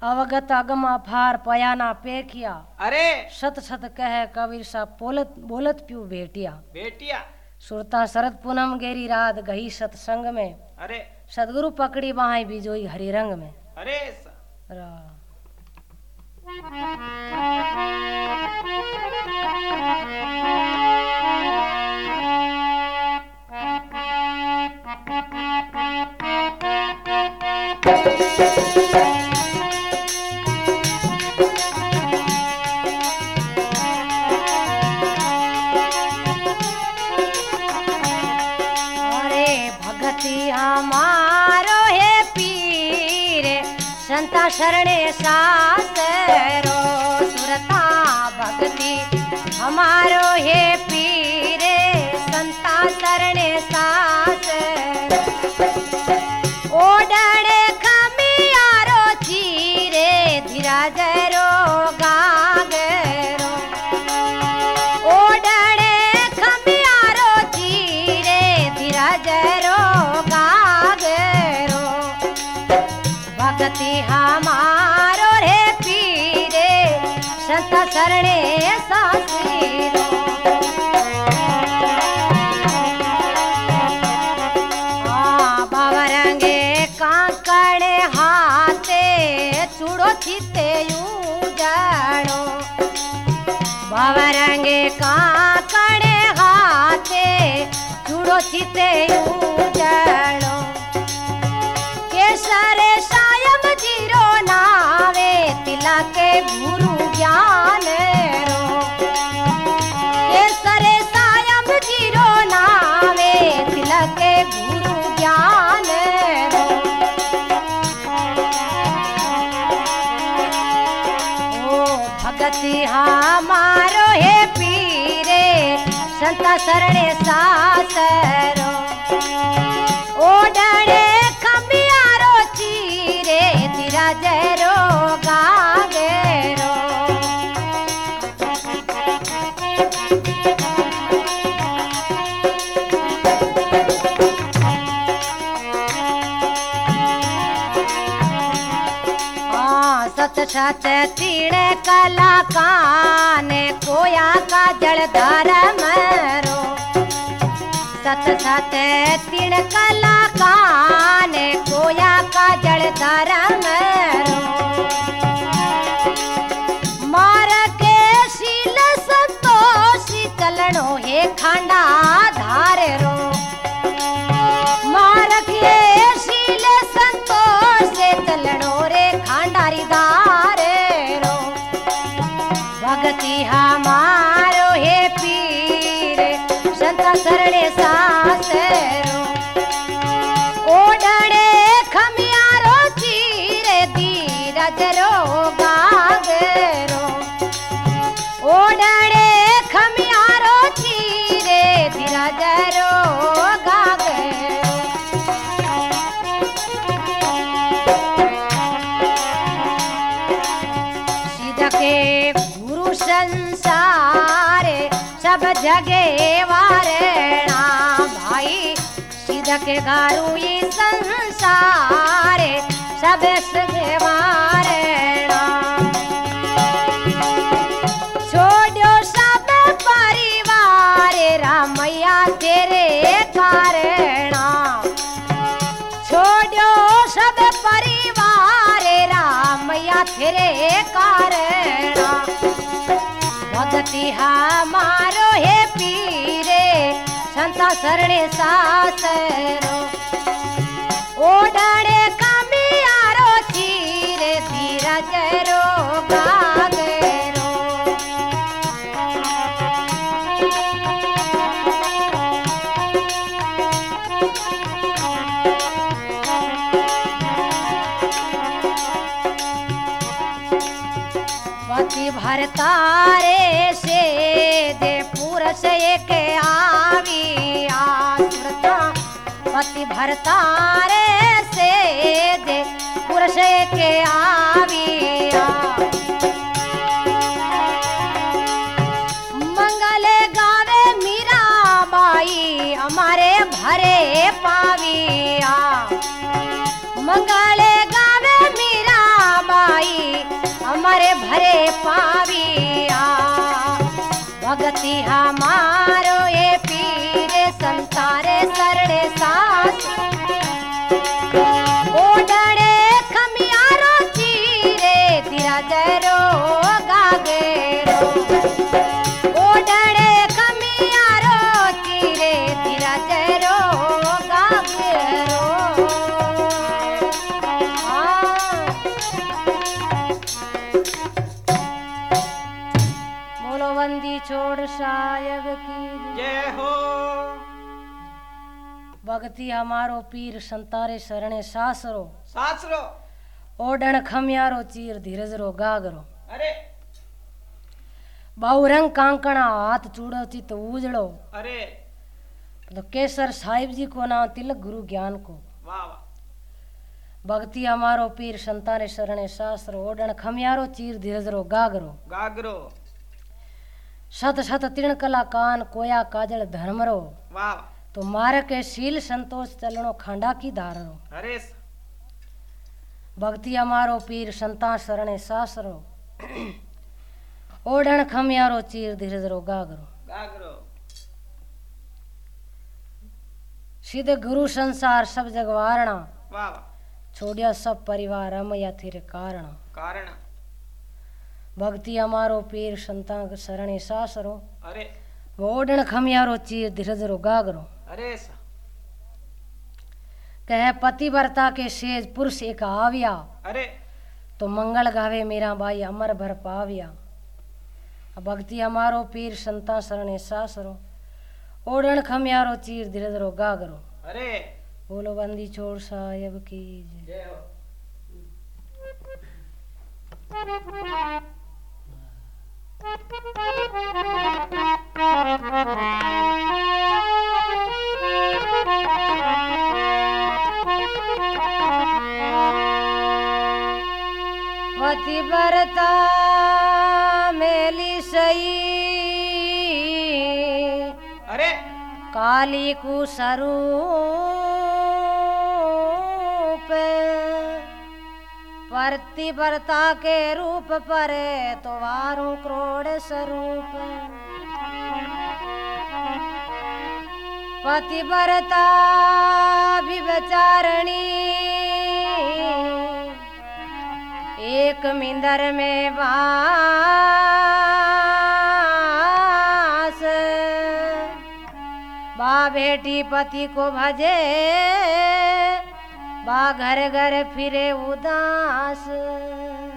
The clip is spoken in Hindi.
अवगत अगम अफार पयाना पेखिया। अरे सत सत कह कबीर सा बोलत बोलत प्यू बेटिया। बेटिया सुरता शरद पूनम गेरी रात गही सत्संग में। अरे सदगुरु पकड़ी बाहें बिजोई हरी रंग में। अरे हमारो है पीर संता शरणे सासरो। सुरता भक्ति हमारो है पीर संता शरणे सासरो। ओडड़े खमियारो चीरे धीराजरो गागरो। ओडड़े खमियारो चीरे धीराजरो भक्ति हमारो रे पीरे संत शरणे सासीरो। बावरंगे काकड़े हाथे चूड़ो चिते जानो। बावरंगे काकड़े हाथे चूड़ो चिते जानो। केसरे सायम जीरो नावे तिला के गुरु ज्ञान रो। केसरे सायम जीरो नावे तिला के गुरु ज्ञान रो। ओ भगति हमारो है पीरे संता शरणे सासरो। ओ डरे जरो गागरो। सत सत तीड़ कला काने कोया का जलधार मरो। सत सत तीड़ कला काने कोया का जलधार मरो। मार के शील संतोषी चलनो हे खांडा धारे रो। मार के शील संतोष चलनो रे खांडारी धारे रो। भक्ति हमारो हे पीर संत शरणे सासरो। ओडड़े खमियारो चीरे धीरजरो गागरो। ओडड़े खमियारो चीरे धीरजरो गागरो। सीधा के गुरु संसारे सब जगे वारणा भाई। सीधा के गारू ये संसारे सब सगे वारणा। छोड़ो सब परिवार रामैया तेरे कारणा। छोड़ो सब परिवार रामैया तेरे कारणा। भक्ति हमारो है पीरे संता शरणे सासरो। ओडड़े कमियारो चीरे धीरजरो गागरो। पति भरतारे से दे पुरुष एक आवी आसुरता। पति भरतारे से दे पुरुष एक आवी आ। मंगल गावे मीरा बाई हमारे भरे पाविया। मंगल गावे मीरा बाई घरे पाविया भगति हमारो ये पीर संतारे सरणे सास ओडणे खमियारो चीरे धीरजरो गागेरो ओडणे खमियारो चीरे धीरजरो गागेरो बोलो बंदी छोड़ सायग की जय हो। भगति हमारो पीर संतारे शरणे सासरो सासरो ओडण खमियारो चीर धीरजरो गागरो अरे बहुरंग कांकणा हाथ चूड़ो चित उजड़ो अरे तो केसर साहिब जी को नाम तिलक गुरु ज्ञान को वाह वाह। भक्ति हमारो पीर संतारे शरणे शास्त्र ओडण खमियारो चीर धीरजरो गागरो गागरो सत सत तीर्ण कला कान कोया काजल धर्मरो वाह। तो मार के शील संतोष चलनो खांडा की धारो अरे भक्ति हमारो पीर संता शरणे शास्त्रो ओडण खमियारो चीर धीरजरो गागरो गागरो सीधे गुरु संसार सब जग वारणा वाह वाह। छोड़िया सब परिवार रमया थिर कारण कारण भक्ति हमारो पीर संता शरणे शास्त्रो अरे ओडण खमियारो चीर धीरजरो गागरो अरे कह पतिव्रता के सेज पुरुष एक आविया अरे तो मंगल गावे मेरा भाई अमर भर पाविया भक्ति हमारो पीर संता शरणे सासरो ओडण खमियारो चीर धीरजरो गागरो अरे बोलो बंदी छोड़ साहेब की जय हो। पतिव्रता मेली सई अरे काली को स्वरूप पतिव्रता के रूप पर तो वारू क्रोड़ स्वरूप पतिव्रता विचारणी एक मिंदर में वास बा बेटी पति को भजे बा घर घर फिरे उदास